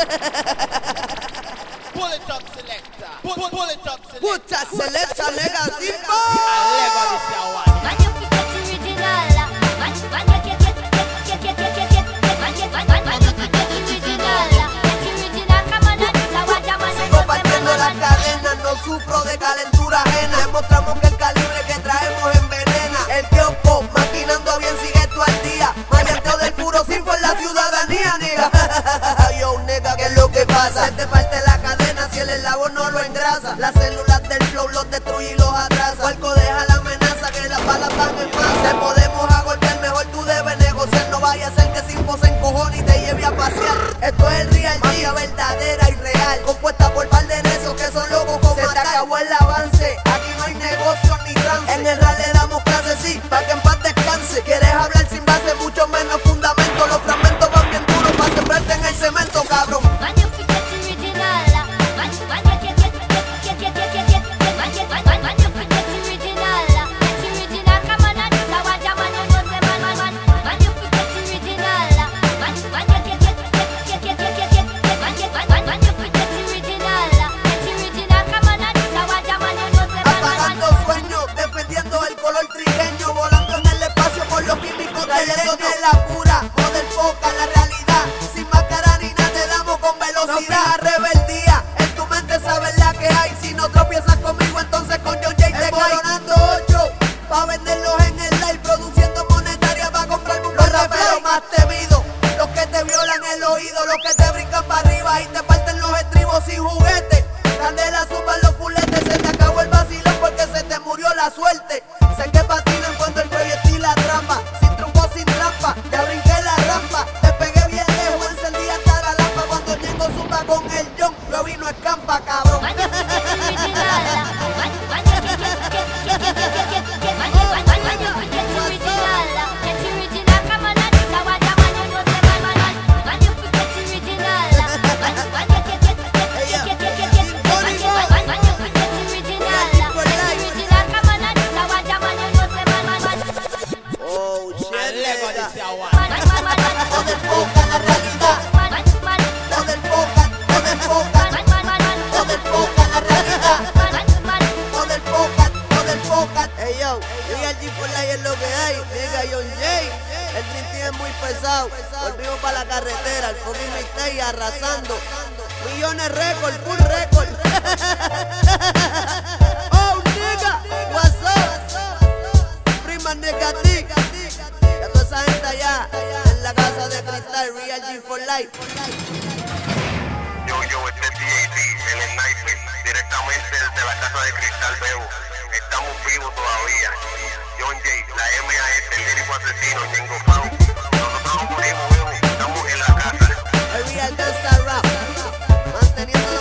Pull it up, selector. Pull it up, selector. Put a selector, nigga, Zimbo. Lego this your one. Man, you forget original. Man, you get man, you forget original. Get original, come on, that's how I jam. Sigo partiendo las cadenas, no sufro de calentura ajena. Demostramos que el calibre que traemos envenena. El kiosco, maquinando bien, sigue tú al día. Maleanteo del puro cinco en la ciudadanía, nigga. Yo, nigga, ¿qué es lo que pasa? Se te parte la cadena si el eslabón no lo engrasa. Las células del flow los destruye y los atrasa. Puerco deja la amenaza que las balas van en masa. Te podemos agolpear, mejor tú debes negociar. No vaya a ser que Simpo se encojone y te lleve a pasear. Esto es el Real G, verdadera y real. Compuesta por par de necios que son locos con matar. Se te acabó el avance, aquí no hay negocio ni trance. En el rap le damos clases, sí, pa' que en paz descanse. Quieres hablar sin base, mucho menos fundamento. Los fragmentos van bien duros pa' sembrarte en el cemento, cabrón. Man, you forget original. Man, you forget original. Get original, come on, that's how I jam. Man, you know say man, you forget original. Man, you forget original. Get original, come on, that's how I jam. Man, you know say Apagando sueños, defendiendo el color trigueño. Volando en el espacio por los químicos del leño. Es la pura, no del foca, la realidad. Sin máscara ni nada, te damos con velocidad. Rebeldía, en tu mente sabes la que hay. Si no tropiezas conmigo, entonces con John Jay te cae. Coronando 8, pa' venderlos en el live. Produciendo monetaria pa' comprarme un rapero más temido. Los que te violan el oído, los que te brincan para arriba y te parten los estribos sin juguete. Candela, suban los puletes, se te acabó el vacilón porque se te murió la suerte. Sé que patinan cuando el proyectil atrapa. Sin trompo, sin trampa, ya brinqué la rampa. Te pegué bien lejos, encendí hasta la lampa. Cuando llego zumba con el John, yo vino escampa, cabrón. Man, you forget original. Man, you forget original. Get original, come on, that's how I jam. Man, you know say man, you forget original. Man, you forget original. Original, come on, that's how I jam. Man, you know say man. Oh, shit, Lego nigga. this your one. No del foca, la realidad. No del foca, no del foca. No del foca, la realidad. No del foca, no del foca. Hey yo, Real G for Life es lo que hay. Diga John Jay, el Dream Team es muy pesado. Volvimos para la carretera, el fucking mixtape arrasando. Millones récord, full récord. Oh nigga, what's up? Prima nigga Dick. Ya toda esa gente allá en la casa de cristal, Real G for Life. Yo, este es DAD, el sniper, directamente desde la casa de Cristal Bebo. Estamos vivos todavía. John Jay, la MAS, el lírico asesino, Ñengo Flow. Nosotros no morimos, Bebo, estamos en la casa. El Real Gangsta Rap, manteniendo